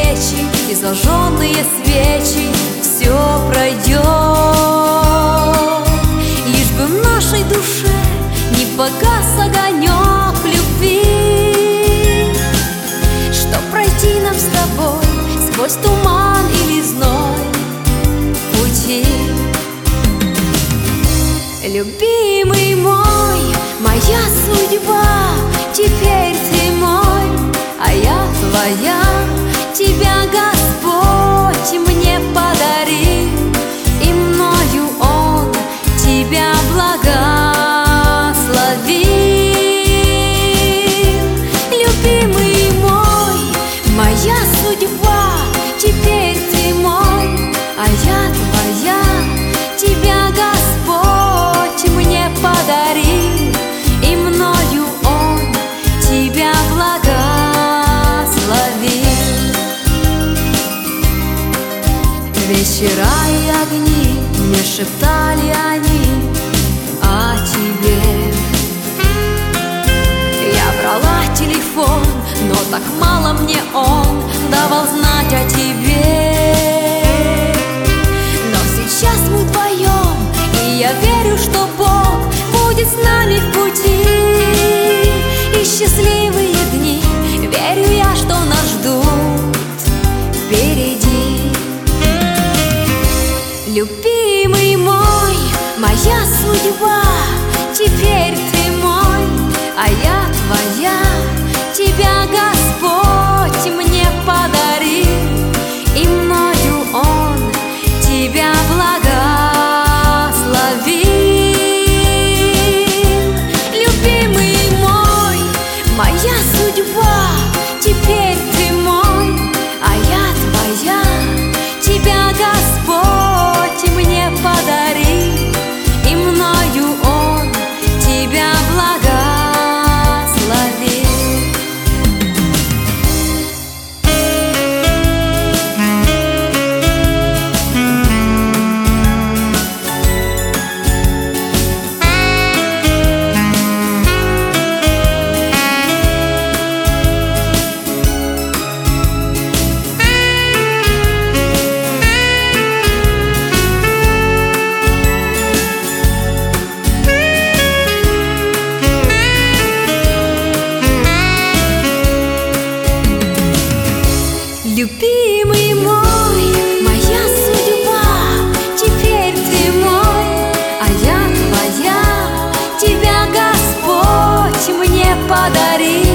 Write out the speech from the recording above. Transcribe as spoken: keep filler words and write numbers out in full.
плечи и зажженные свечи, все пройдет. Лишь бы в нашей душе не погас огонек любви, чтоб пройти нам с тобой сквозь туман или зной пути. Любимый мой, моя судьба, теперь ты мой, а я твоя. Тебя Господь мне подарил, и мною Он тебя благословил. Любимый мой, моя судьба, теперь ты мой, а я твоя. Тебя Господь мне подарил, и мною Он тебя благословил. Вечера и огни мне шептали они о тебе. Я брала телефон, но так мало мне он давал знать о тебе. Но сейчас мы вдвоем, и я верю, что Бог будет с нами в пути. И счастливые дни, верю я, что нас ждут впереди. Любимый мой, моя судьба, теперь ты мой, а я твоя. Тебя Господь мне подарил, и мною Он тебя благословил. Любимый мой, моя судьба, теперь ты мой, а я твоя. Тебя Господь мне подарил, и мною Он тебя благословил. Любимый мой, моя судьба, теперь ты мой, а я твоя. Тебя Господь мне подарил,